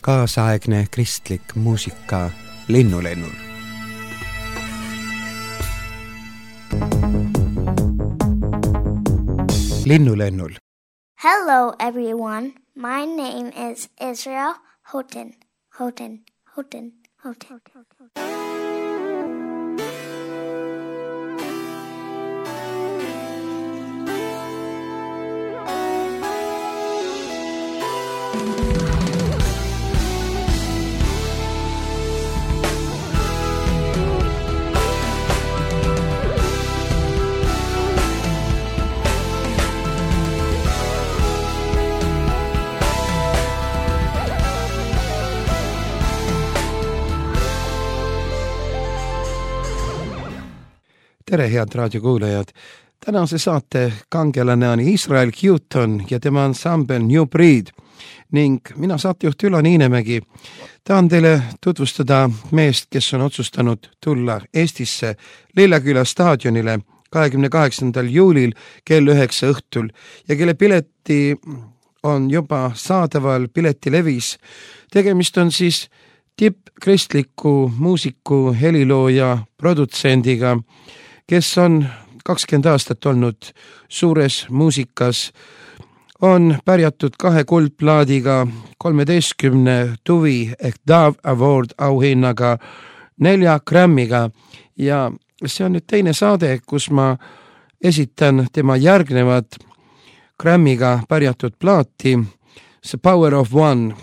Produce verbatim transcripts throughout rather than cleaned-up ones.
kaasaegne kristlik muusika Linnulennul. Linnulennul. Hello everyone, my name is Israel Houghton. Houghton, Houghton, Houghton. Tere, head raadiokuulajad! Tänase saate kangelane on Israel Houghton ja tema ansambel New Breed ning mina saatejuht Ülo Niinemägi. Tahan teile tutvustada meest, kes on otsustanud tulla Eestisse Lilleküla staadionile kahekümne kaheksandal juulil kell üheksa õhtul ja kelle pileti on juba saadaval piletilevis. Tegemist on siis tippkristliku muusiku, helilooja, produtsendiga, kes on kakskümmend aastat olnud suures muusikas, on pärjatud kahe kuldplaadiga, kolmeteistkümne tuvi ehk Dove Award auhinnaga, nelja Grammy'ga ja see on nüüd teine saade, kus ma esitan tema järgnevad Grammy'ga pärjatud plaati, The Power of One.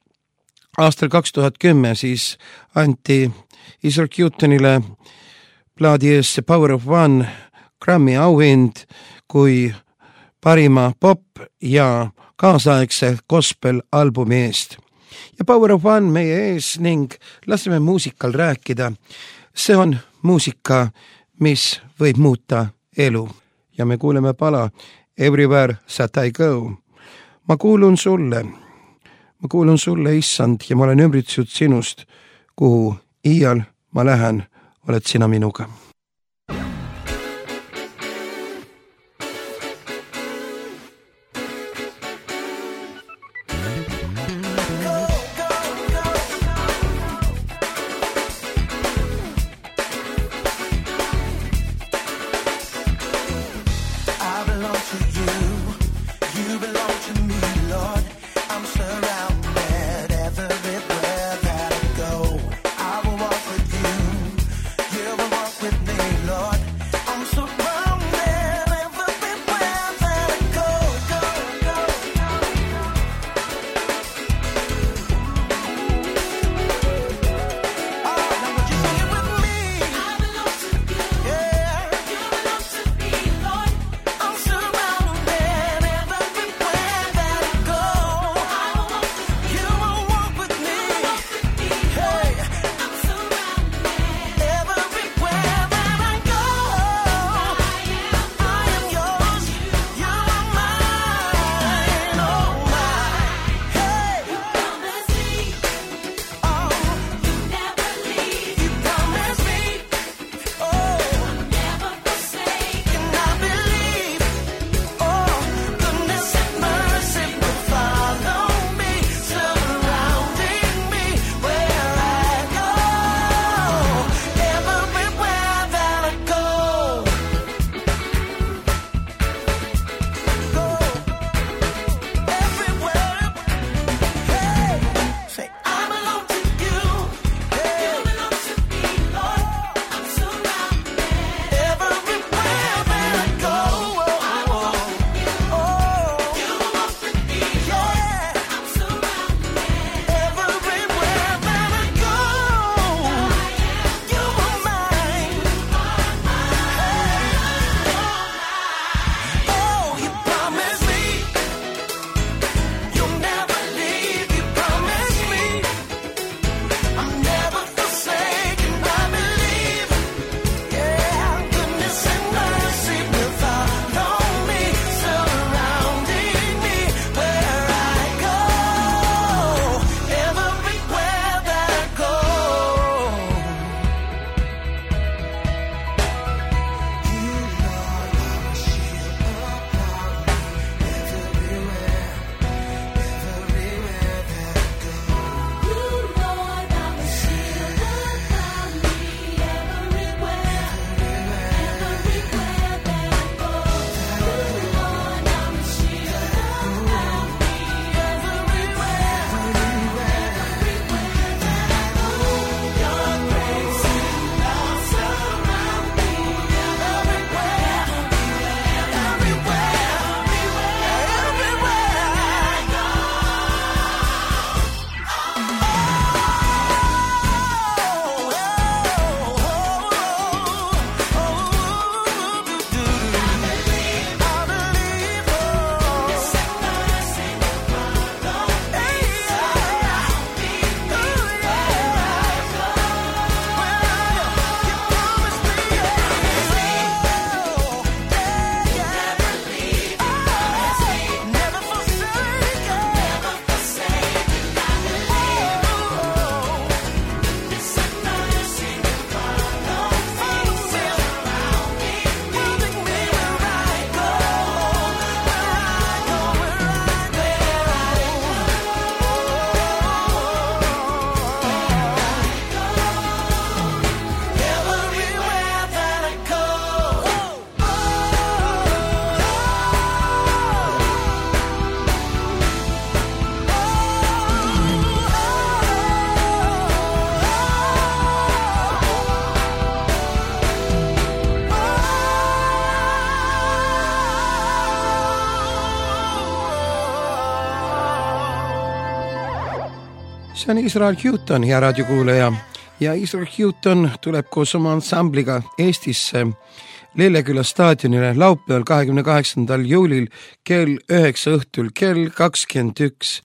Aastal kaks tuhat kümme siis anti Israel Houghtonile plaadi ees The Power of One Grammy auhind kui parima pop ja kaasaegse gospel albumi eest. Ja Power of One meie ees ning laseme muusikal rääkida. See on muusika, mis võib muuta elu. Ja me kuuleme pala Everywhere That I Go. Ma kuulun sulle, ma kuulun sulle, issand, ja ma olen ümbritsud sinust, kuhu iial ma lähen, oled sina minuga. With See on Israel Houghton, hea raadiokuulaja, ja Israel Houghton tuleb koos oma ansambliga Eestisse Lilleküla staadionile laupäeval kahekümne kaheksandal juulil kell üheksa õhtul kell kakskümmend üks.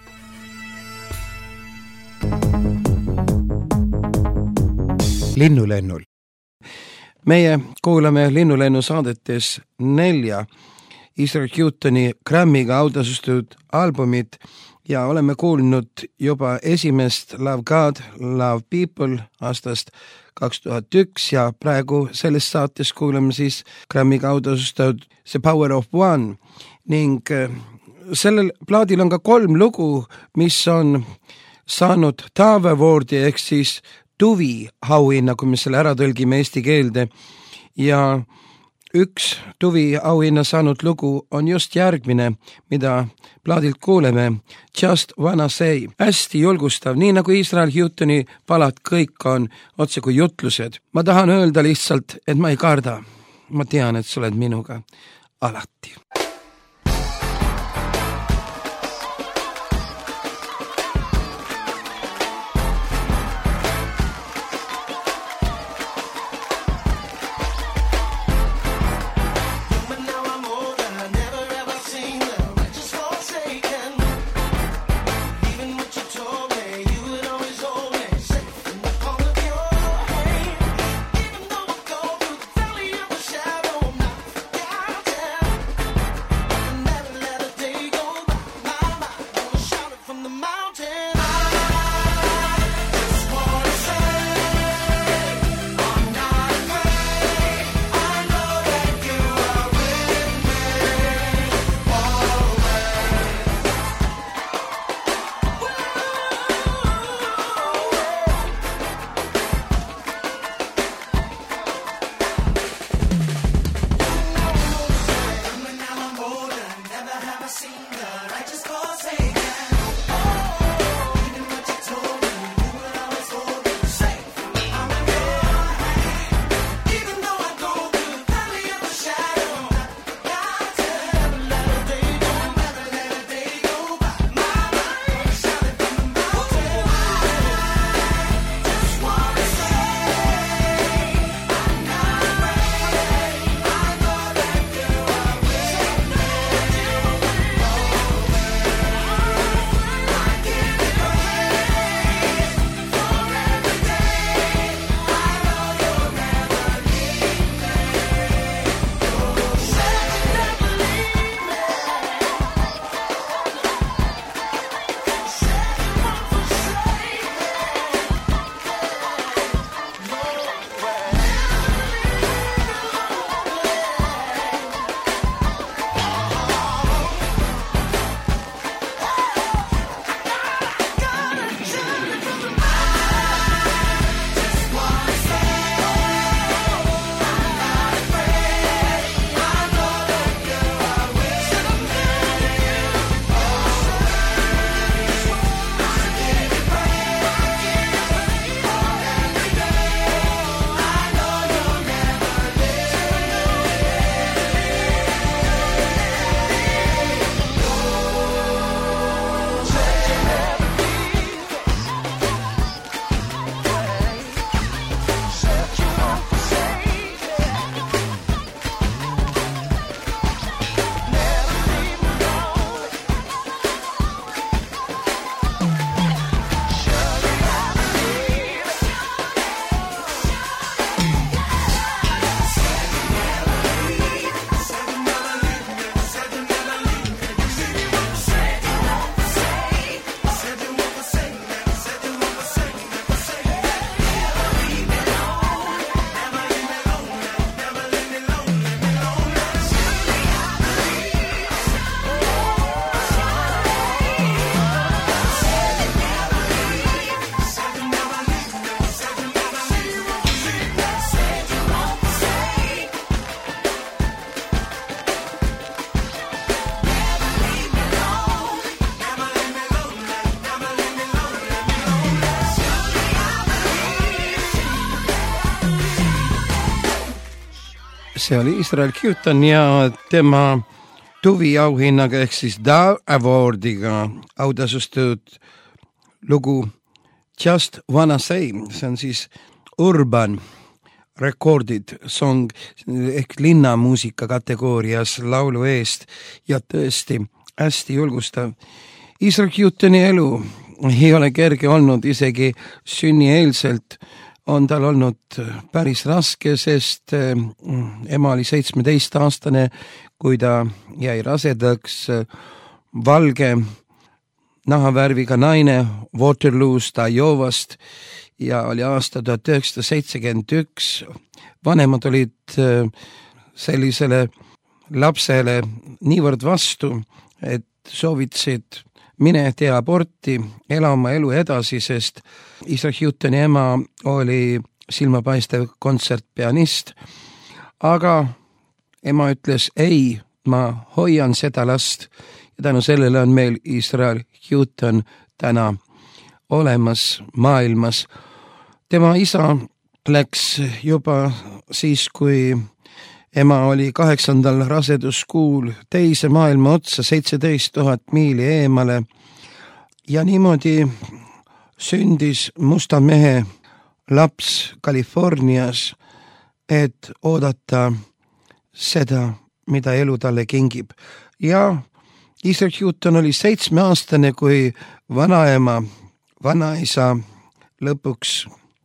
Linnulennul. Meie kuulame Linnulennu saadetes nelja Israel Houghtoni Grammiga autasustatud albumit ja oleme kuulnud juba esimest Love God, Love People aastast kaks tuhat üks ja praegu selles saates kuulame siis Grammiga autasustatud The Power of One ning sellel plaadil on ka kolm lugu, mis on saanud Taave Awardi ehk siis Tuvi auhinna, kui me selle ära tõlgime eesti keelde ja üks Tuvi auhinna saanud lugu on just järgmine, mida plaadilt kuuleme, Just Wanna Say. Hästi julgustav, nii nagu Israel Houghtoni palad kõik on otse kui jutlused. Ma tahan öelda lihtsalt, et ma ei karda. Ma tean, et sa oled minuga alati. see oli Israel Houghton ja tema Tuvi auhinnaga ehk siis Taave Awardiga autasustatud lugu Just Wanna Say, see on siis Urban Recorded Song ehk linnamuusika kategoorias laulu eest ja tõesti hästi julgustav. Israel Houghton'i elu ei ole kerge olnud, isegi sünnieelselt on tal olnud päris raske, sest ema oli seitsmeteistaastane, kui ta jäi rasedaks. Valge nahavärviga naine Waterloost, Iowast ja oli aasta tuhat üheksasada seitsekümmend üks. Vanemad olid sellisele lapsele niivõrd vastu, et soovitasid mine tee aborti, ela oma elu edasi, sest Israel Houghton'i ema oli silmapaistev kontsertpianist. Aga ema ütles ei, ma hoian seda last ja tänu sellele on meil Israel Houghton täna olemas maailmas. Tema isa läks juba siis, kui ema oli kaheksandal raseduskuul teise maailma otsa, seitseteist tuhat miili eemale ja niimoodi sündis musta mehe laps Californias, et oodata seda, mida elu talle kingib. Ja Israel Houghton oli seitsmeaastane, kui vanaema, vanaisa lõpuks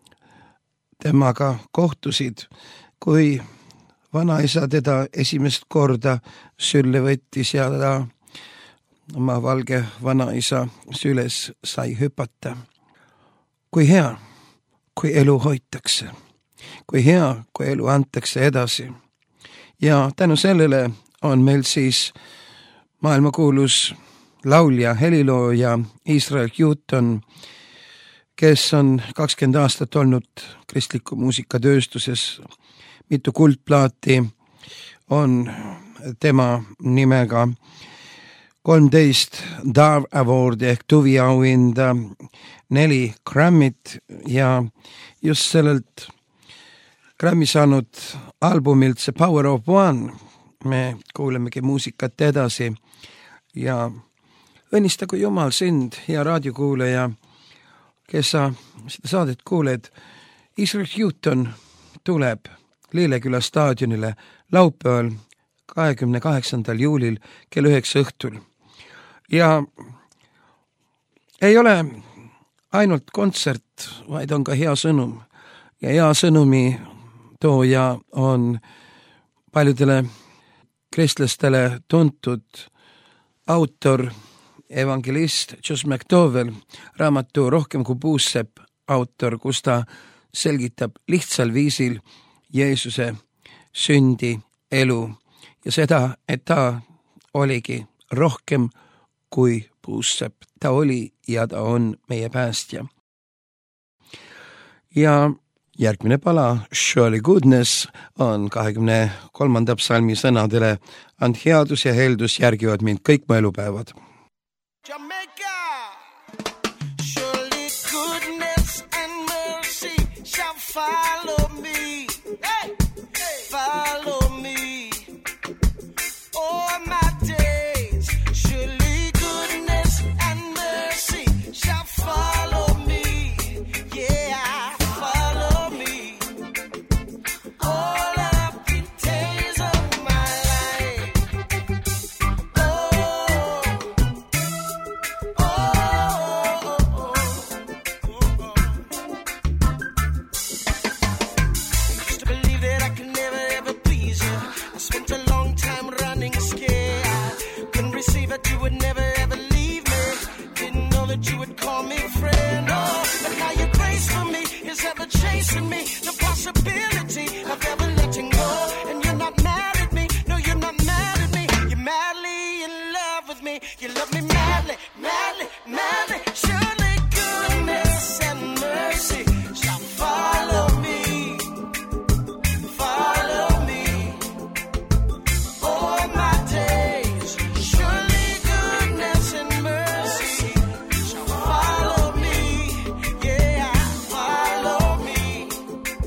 temaga kohtusid, kui vanaisa teda esimest korda sülle võttis ja ta oma valge vanaisa süles sai hüpata. Kui hea, kui elu hoitakse, kui hea, kui elu antakse edasi. Ja tänu sellele on meil siis maailmakuulus laulja, helilooja Israel Houghton, kes on kakskümmend aastat olnud kristliku muusikatööstuses. Mitu kuldplaati on tema nimega, kolmteist Dove Awardi ehk tuviauhinda, neli Grammit ja just sellelt Grammy saanud albumilt The Power of One me kuulemegi muusikat edasi ja õnnistagu Jumal sind, hea raadiokuuleja, kes sa seda saadet kuuled. Israel Houghton tuleb Lilleküla staadionile laupäeval kahekümne kaheksandal juulil kell üheksa õhtul. Ja ei ole ainult kontsert, vaid on ka hea sõnum. Ja hea sõnumi tooja on paljudele kristlastele tuntud autor, evangelist Josh McDowell, raamatu Rohkem kui puussepp autor, kus ta selgitab lihtsal viisil Jeesuse sündi, elu ja seda, et ta oligi rohkem kui puussepp. Ta oli ja ta on meie päästja. Ja järgmine pala, Surely Goodness, on kahekümne kolmanda psalmi sõnadele. And headus ja heldus järgivad mind kõik mu elupäevad. Jamaica, surely goodness and mercy shall follow me. Hey, hey. Follow me all my days. Surely goodness and mercy shall follow me. Yeah, follow me all of the days of my life. Oh, oh, oh, oh, oh. Used to believe that I could never ever please you. I spent a long time running scared. Couldn't receive it, you would never ever leave me. Didn't know that you would call me friend. Oh, but now your grace for me is ever chasing me. The possibility of ever letting go. And you're not mad at me. No, you're not mad at me. You're madly in love with me. You love me madly, madly, madly. Surely goodness and mercy shall follow me. Follow me all my days. Surely goodness and mercy shall follow me. Yeah, follow me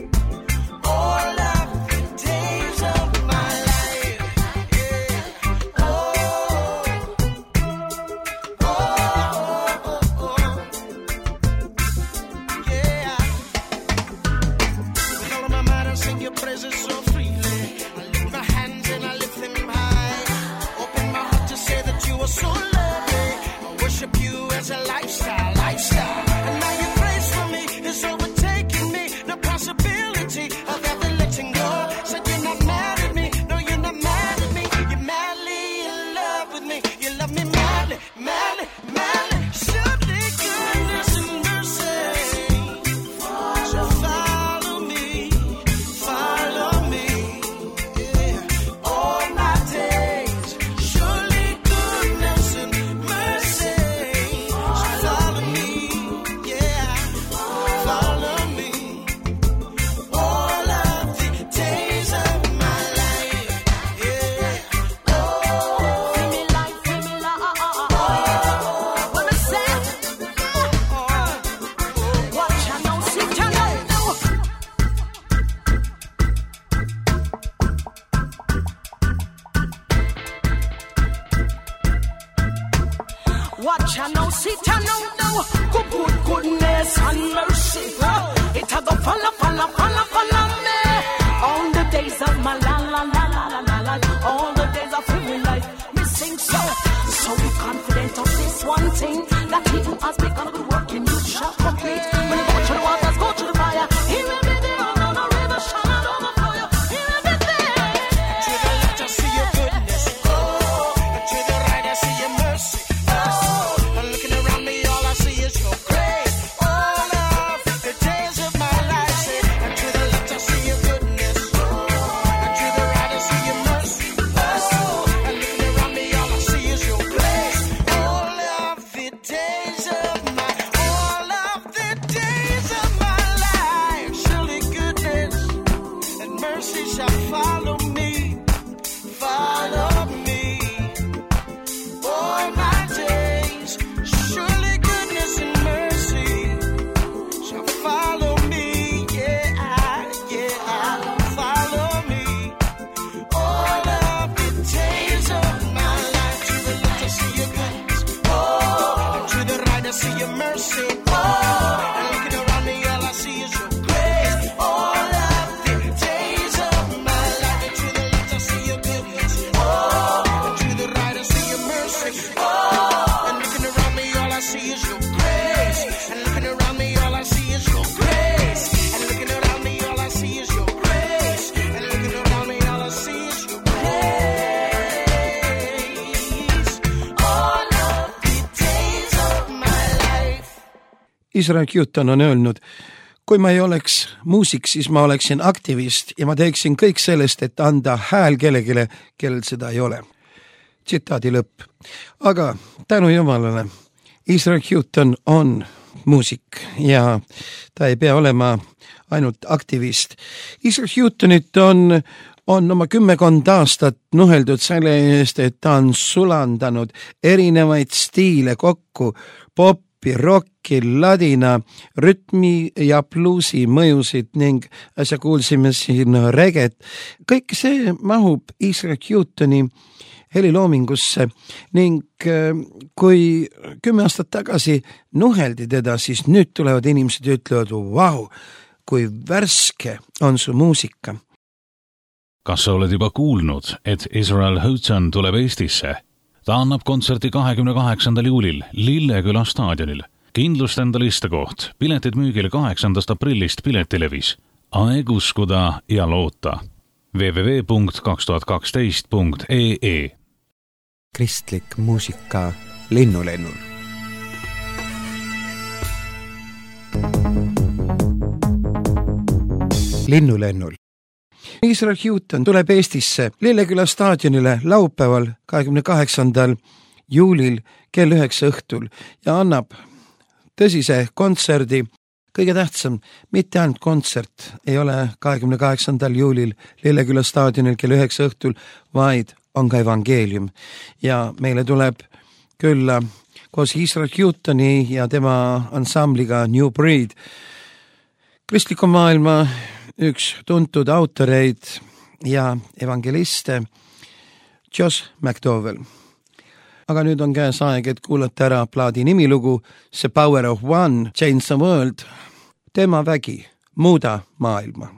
good goodness and mercy. It had to follow, follow, follow, follow me. All the days of my la la la la la la la. All the days of every life, me sing so. So be confident of this one thing, that he who has begun a good work in you shall complete. When you go to the waters, go to the fire, he will be there. On the river shall overflow you, he will be there. To the left I see your goodness, oh, and to the right I see your mercy, oh. And looking around me, all I see is your grace. All of the days of my life, say, and to the left I see your goodness, oh, and to the right I see your mercy, oh. And looking around me, all I see is your grace. All of the days of my, all of the days of my life, surely goodness and mercy shall follow me, follow me, all my days. Surely goodness and mercy shall follow me, yeah, yeah, follow me. All of the days of my life, to the left I see your goodness, oh, and to the right I see your mercy, oh, and looking around me all I see is your grace. All of the days of my life, and to the left I see your goodness, oh, and to the right I see your mercy, oh, and looking around me all I see is your grace, and looking around me all I see is your grace, and looking around me all I see is your grace, and looking around me all I see is your grace. All of the days of my life. Israel Houghton on öelnud, kui ma ei oleks muusik, siis ma oleksin aktivist ja ma teeksin kõik sellest, et anda hääl kellegile, kellel seda ei ole. Tsitaadi lõpp. Aga tänu Jumalale, Israel Houghton on muusik ja ta ei pea olema ainult aktivist. Israel Houghtonit on, on oma kümmekond aastat nuheldud selle eest, et ta on sulandanud erinevaid stiile kokku, poppi, rocki, ladina, rütmi ja bluusi mõjusid ning äsja kuulsime siin reget. Kõik see mahub Israel Houghtoni heliloomingusse ning kui kümme aastat tagasi nuheldi teda, siis nüüd tulevad inimesed ja ütlevad, vau, kui värske on su muusika. Kas sa oled juba kuulnud, et Israel Houghton tuleb Eestisse? Ta annab kontserti kahekümne kaheksandal juulil Lilleküla staadionil. Kindlust enda listekoht, piletid müügil kaheksandast aprillist Piletilevis. Aeg uskuda ja loota. w w w punkt kaks tuhat kaksteist punkt e e Kristlik muusika linnulennul. Linnulennul. Israel Houghton tuleb Eestisse Lilleküla staadionile laupäeval kahekümne kaheksandal juulil kell üheksa õhtul ja annab tõsise kontserdi. Kõige tähtsam, mitte ainult kontsert ei ole kahekümne kaheksandal juulil Lilleküla staadionil kell üheksa õhtul, vaid on ka evangeelium ja meile tuleb külla koos Israel Houghtoni ja tema ansambliga New Breed. Kristliku maailma üks tuntud autoreid ja evangeliste Josh McDowell. Aga nüüd on käes aeg, et kuulata ära plaadi nimilugu The Power of One, Change the World. Tema vägi, muuda maailma.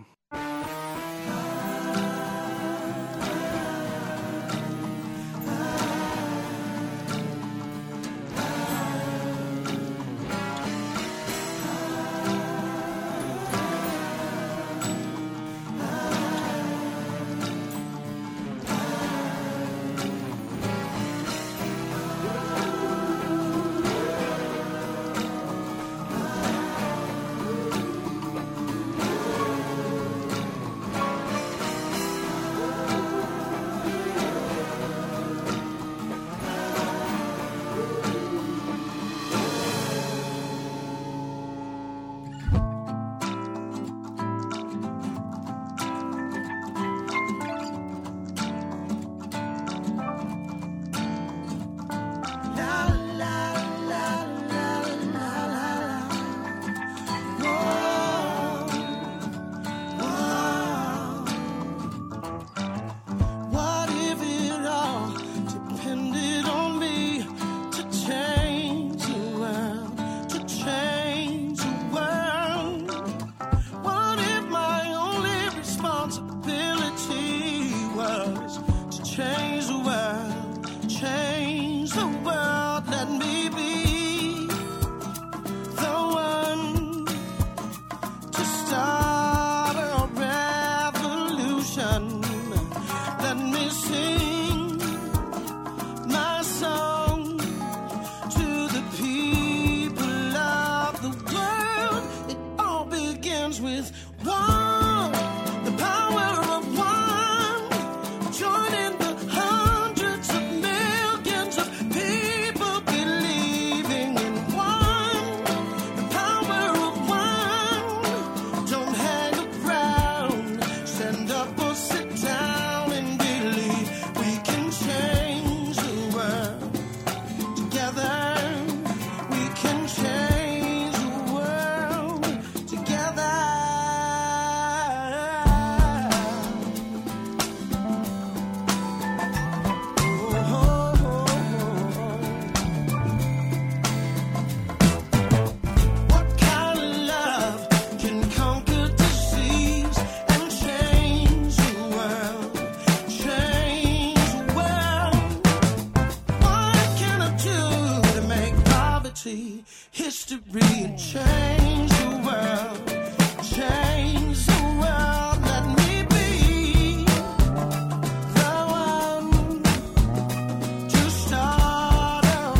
really change the world, change the world. Let me be the one to start a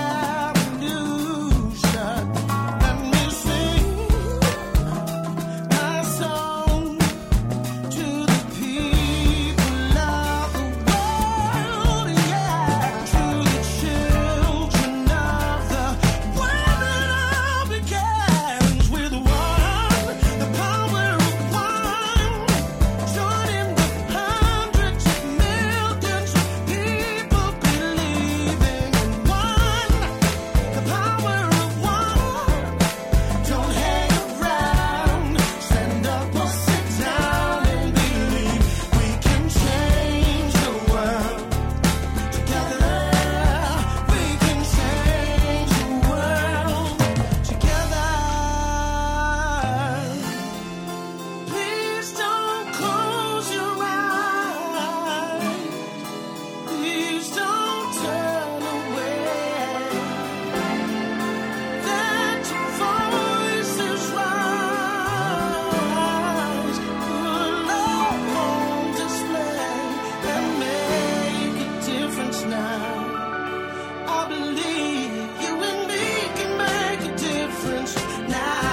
revolution. Let me sing my song to the people of the world, yeah, to the children of the world. It all begins with one, the power of one, joining the hundreds of millions of people believing in one, the power of one. Don't hang around, stand up or sit down and believe we can change the world. Together, we can change the world. Together, please don't close your eyes. Please don't turn away. Let your voices rise. Put love on display and make a difference now. I believe you and me can make a difference now.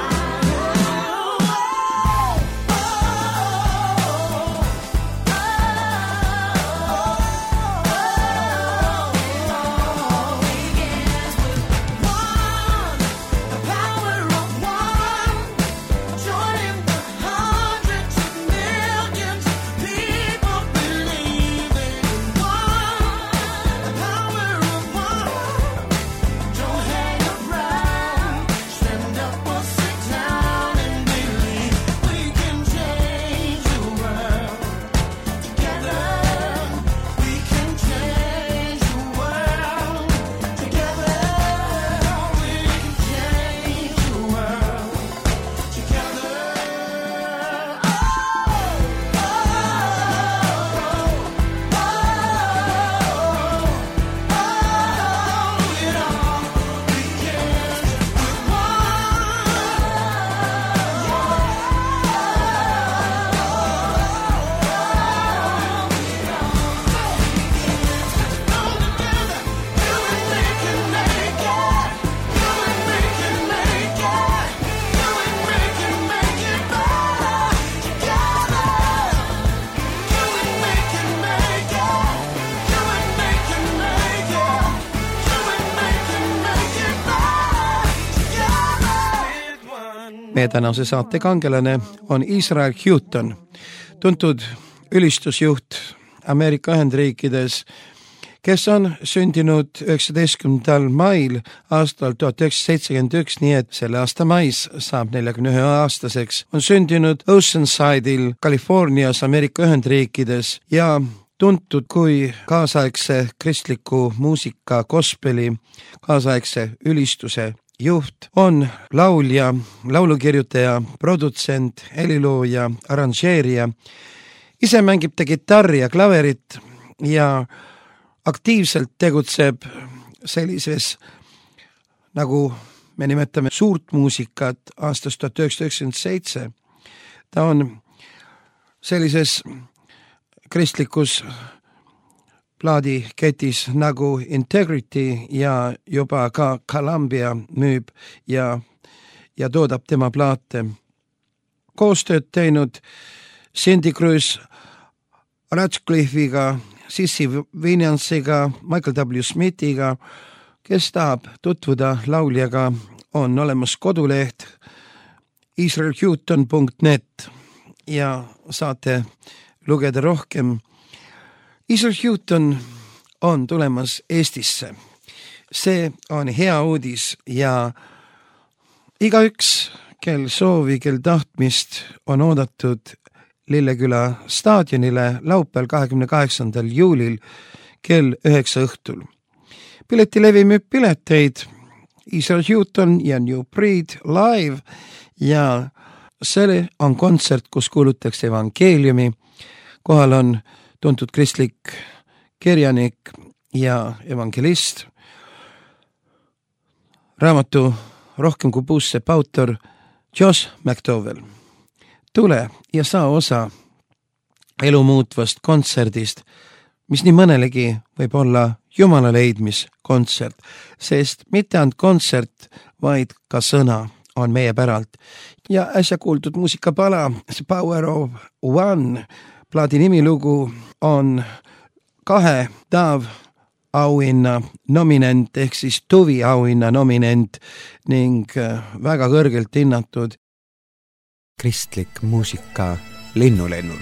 One, the power of one, joining the hundreds of millions of people believing in one, the power of one. Don't hang around, stand up or sit down and believe we can change the world. Together, we can change the world. Together, we can change the world. Together, oh, oh, oh, oh, it all begins with Meie tänase saate kangelane on Israel Houghton, tuntud ülistusjuht Ameerika Ühendriikides, kes on sündinud üheksateistkümnendal mail aastal tuhat üheksasada seitsekümmend üks, nii et selle aasta mais saab neljakümne ühe aastaseks, on sündinud Oceanside'il Californias Ameerika Ühendriikides ja tuntud kui kaasaegse kristliku muusika gospeli, kaasaegse ülistuse juht, on laulja, laulukirjutaja, produtsent, helilooja, arranžeerija. Ise mängib ta kitarri ja klaverit ja aktiivselt tegutseb sellises, nagu me nimetame suurt muusikat aastast tuhat üheksasada üheksakümmend seitse. Ta on sellises kristlikus plaadiketis nagu Integrity ja juba ka Columbia müüb ja, ja toodab tema plaate. Koostööd teinud Cindy Cruz Ratcliffe'iga, Sissy Winansiga, Michael W. Smithiga. Kes tahab tutvuda lauljaga, on olemas koduleht israel houghton punkt net ja saate lugeda rohkem. Israel Houghton on tulemas Eestisse. See on hea uudis ja igaüks, kel soovi, kel tahtmist, on oodatud Lilleküla staadionile laupäeval kahekümne kaheksandal juulil kell üheksa õhtul. Piletilevi müüb pileteid Israel Houghton ja New Breed live ja see on kontsert, kus kuulutakse evangeeliumi. Kohal on tuntud kristlik kirjanik ja evangelist, raamatu rohkem kui puussepp autor Josh McDowell. Tule ja saa osa elu muutvast kontserdist, mis nii mõnelegi võib olla Jumala leidmiskontsert, sest mitte ainult kontsert, vaid ka sõna on meie päralt. Ja äsja kuuldud muusikapala The Power of One plaadi nimilugu on kahe Dove auhinna nominent ehk siis Tuvi auhinna nominent ning väga kõrgelt hinnatud kristlik muusika Linnulennul.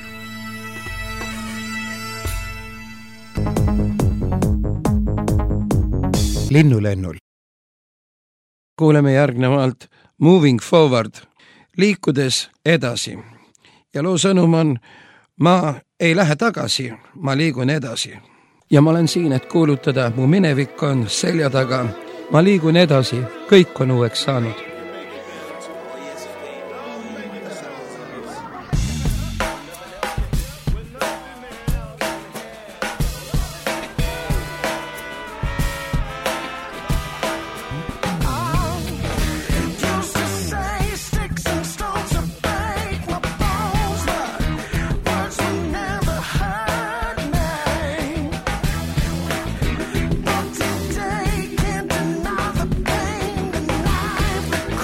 Linnulennul. Kuuleme järgnevalt Moving Forward, liikudes edasi. Ja loo sõnum on, ma ei lähe tagasi, ma liigun edasi. Ja ma olen siin, et kuulutada, mu minevik on selja taga. Ma liigun edasi, kõik on uueks saanud. Today can't deny the pain tonight.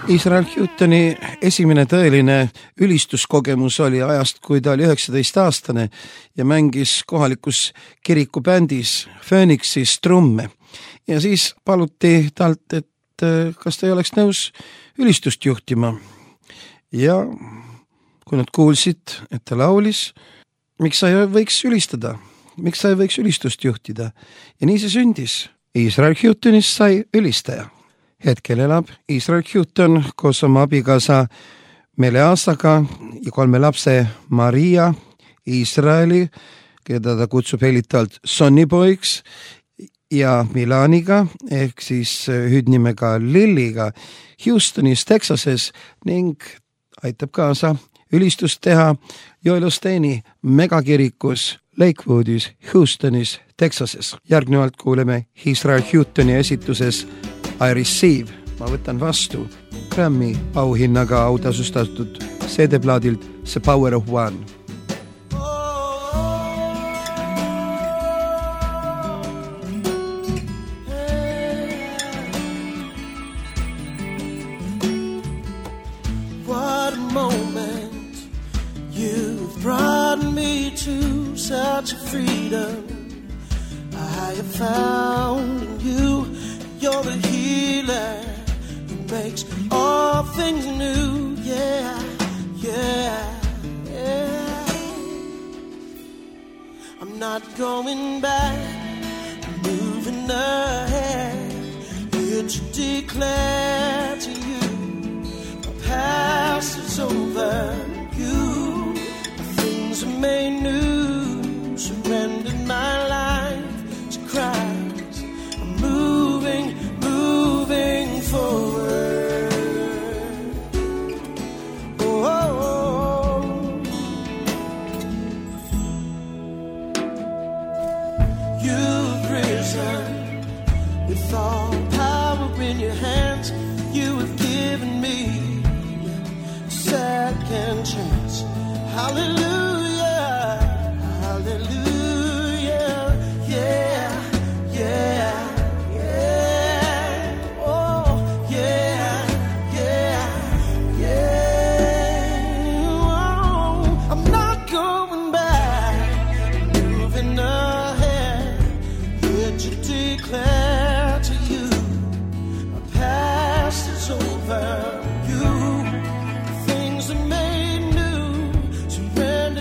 Israel Houghtoni esimene tõeline ülistuskogemus oli ajast, kui ta oli üheksateist-aastane ja mängis kohalikus kirikubändis Phoenixis trumme. Ja siis paluti talt, et kas ta ei oleks nõus ülistust juhtima. Ja kui nad kuulsid, et ta laulis, miks sa ei võiks ülistada, miks sa ei võiks ülistust juhtida. Ja nii see sündis. Israel Hougtonist sai ülistaja. Hetkel elab Israel Hougton koos oma abikaasa Meleasaga ja kolme lapse Maria, Israeli, keda ta kutsub helitalt Sonnyboyks, ja Milaniga ehk siis hüüdnimega Lilliga Houstonis, Texases ning aitab kaasa ülistust teha Joel Osteeni megakirikus Lakewoodis, Houstonis, Texases. Järgnevalt kuuleme Israel Houghtoni esituses I Receive, ma võtan vastu Grammy auhinnaga autasustatud C D-plaadilt The Power of One. What a moment you've brought me to such freedom I have found in you. You're the healer who makes all things new. Yeah, yeah, yeah. I'm not going back, I'm moving ahead. Here to declare to you, my past is over. You, things are made new. Surrendered my life to Christ. I'm moving, moving forward. Oh, oh, oh. You've risen with all power in your hands. You have given me a second chance. Hallelujah, hallelujah, yeah, yeah. Over you, things are made new. Surrender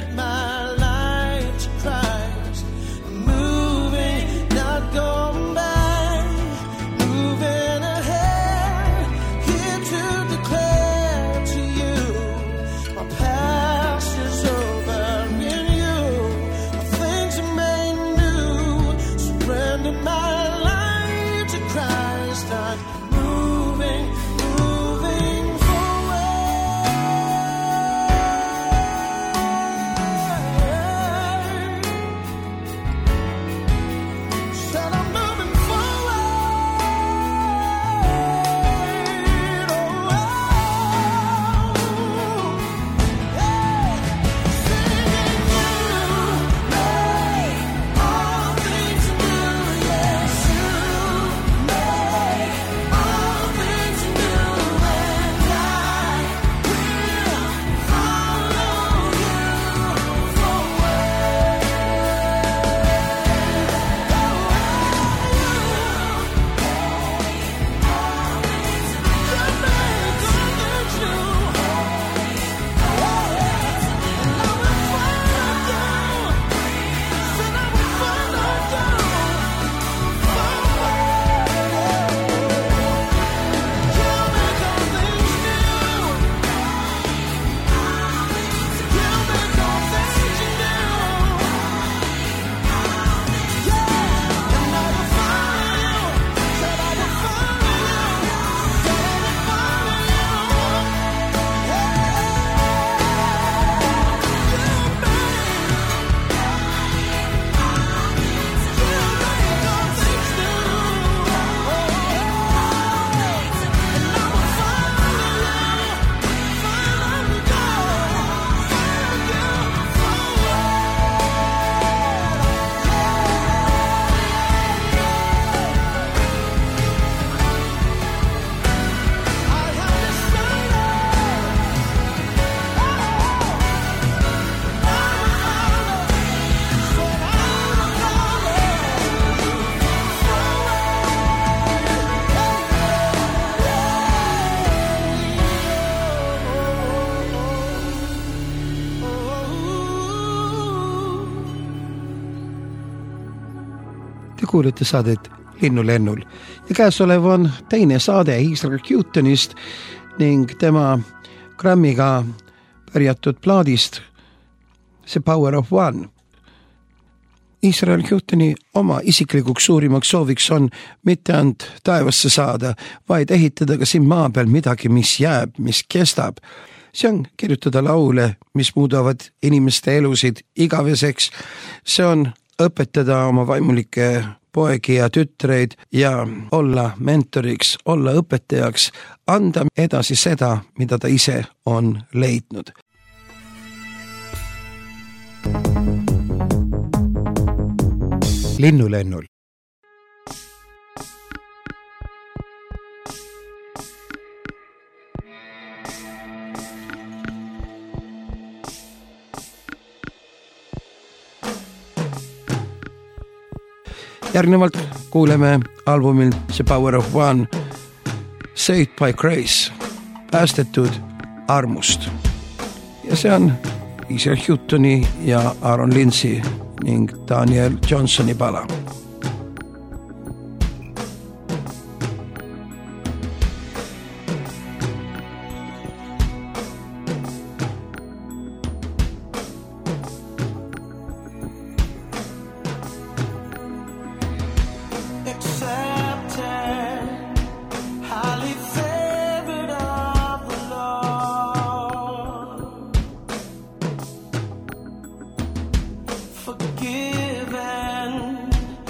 Te kuulete saadet Linnulennul ja käesolev on teine saade Israel Houghtonist ning tema Grammiga pärjatud plaadist The Power of One. Israel Houghtoni oma isiklikuks suurimaks sooviks on mitte ainult taevasse saada, vaid ehitada ka siin maa peal midagi, mis jääb, mis kestab. See on kirjutada laule, mis muudavad inimeste elusid igaveseks. See on õpetada oma vaimulikke poegi ja tütreid ja olla mentoriks, olla õpetajaks, anda edasi seda, mida ta ise on leidnud. Linnulennul. Järgnevalt kuuleme albumil The Power of One, Saved by Grace, päästetud armust. Ja see on Israel Houghtoni ja Aaron Lindsay ning Daniel Johnsoni pala. Forgiven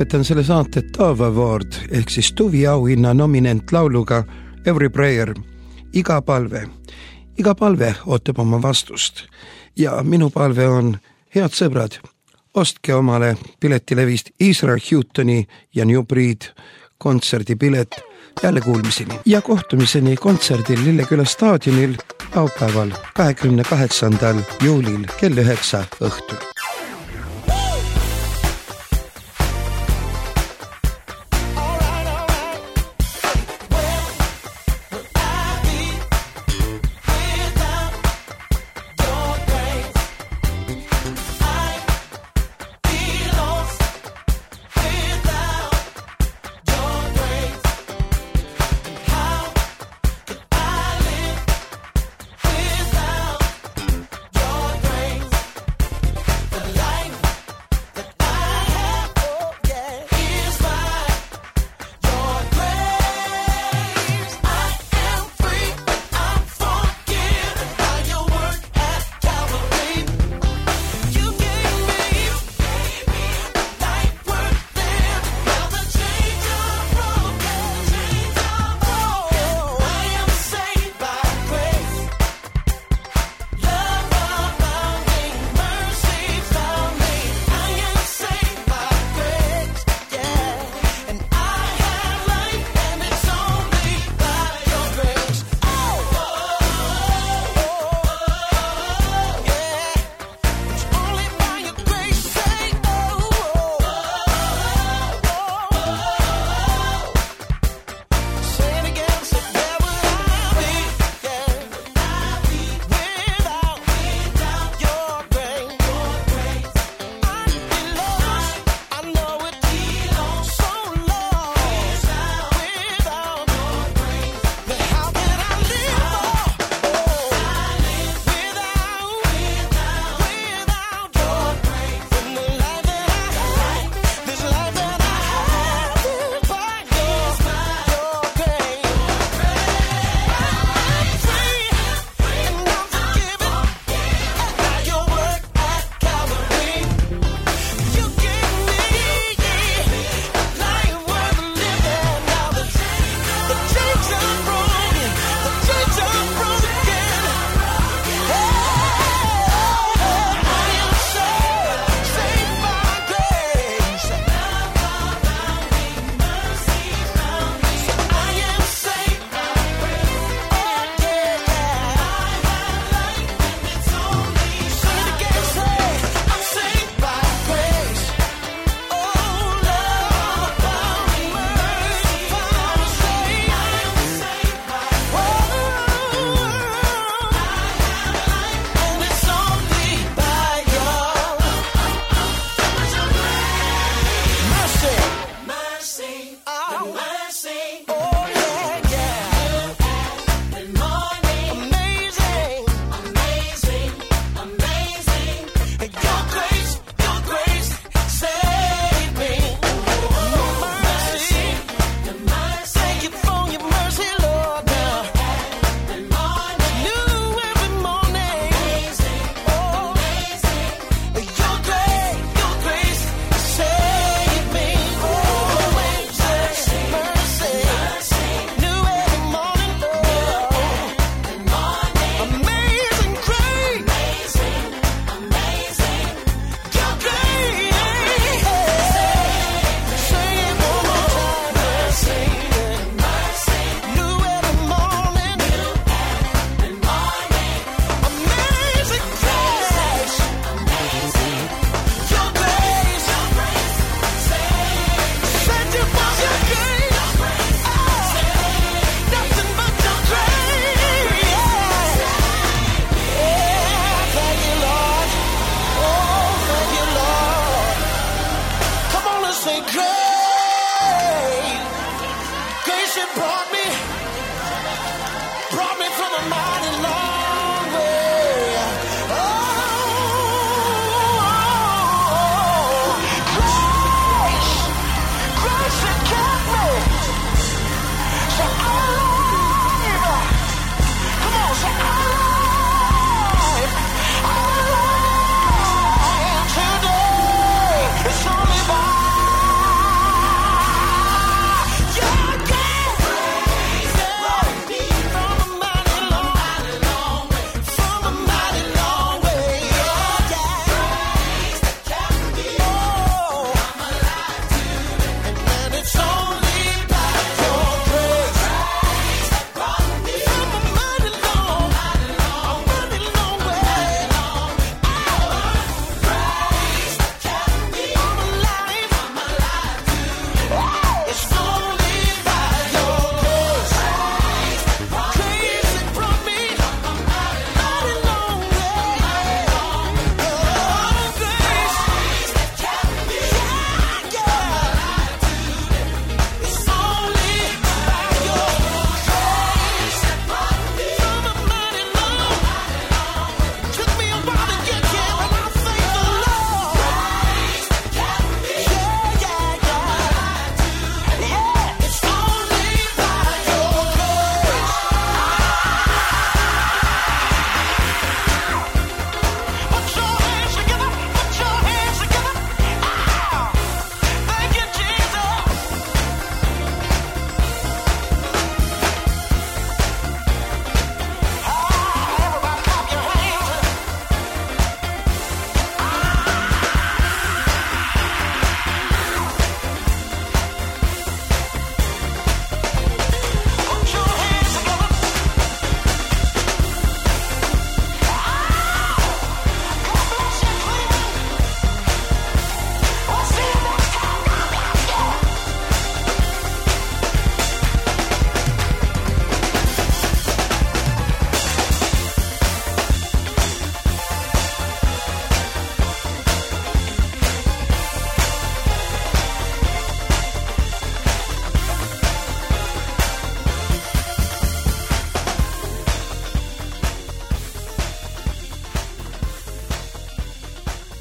lõpetan selle saate Taava Award ehk siis Tuvi auhinna nominent lauluga Every Prayer, iga palve. Iga palve ootab oma vastust ja minu palve on, head sõbrad, ostke omale piletilevist Israel Houghtoni ja New Breed kontserdipilet jälle kuulmiseni ja kohtumiseni kontserdil Lilleküla staadionil laupäeval, kahekümne kaheksandal juulil kell üheksa õhtul.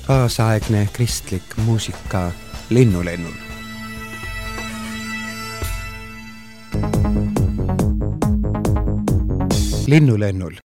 kaasaegne kristlik muusika Linnulennul. Linnulennul